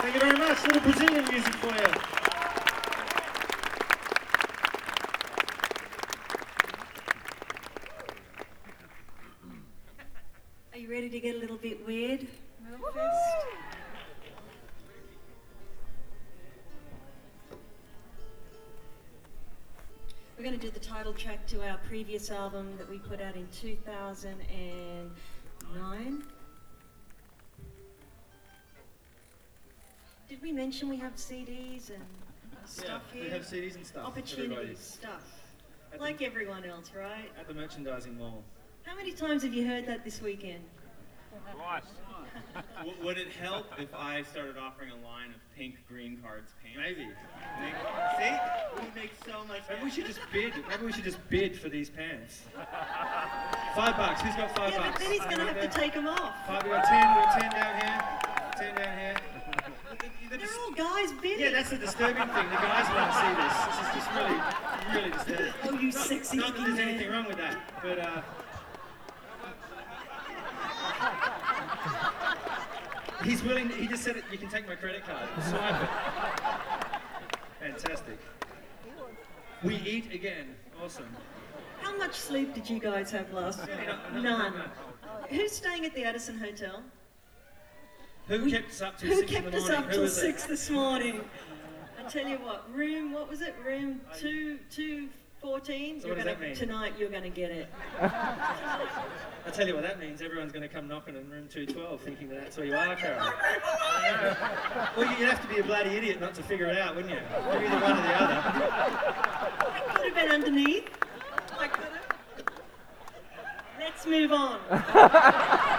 Thank you very much. A little Brazilian music for you. Are you ready to get a little bit weird? Melfest? We're going to do the title track to our previous album that we put out in 2009. Did we mention we have CDs and stuff here? We have CDs and stuff. Opportunity stuff. Like everyone else, right? At the merchandising mall. How many times have you heard that this weekend? Twice. Would it help if I started offering a line of pink green cards paint? Maybe. See? It would make so much Maybe we should just bid. Maybe we should just bid for these pants. $5. Who's got $5? Yeah, but then he's going to have to take them off. We got 10. We got 10 down here. 10 down here. They're all guys bidding. Yeah, that's the disturbing thing. The guys want to see this. This is just really, really disturbing. Oh, you sexy Not that there's man. anything wrong with that, but he's willing. He just said, "You can take my credit card, swipe it." Fantastic. We eat again. Awesome. How much sleep did you guys have last night? None. Who's staying at the Addison Hotel? Who kept us up till Who 6 in the kept us morning? up Who till was it? 6 this morning? I tell you what, what was it? Room 214? So what does that mean? Tonight you're going to get it. I tell you what that means. Everyone's going to come knocking in room 212 thinking that that's where you are, Carol. Well, you'd have to be a bloody idiot not to figure it out, wouldn't you? You're either one or the other. I could have been underneath. I could have. Let's move on.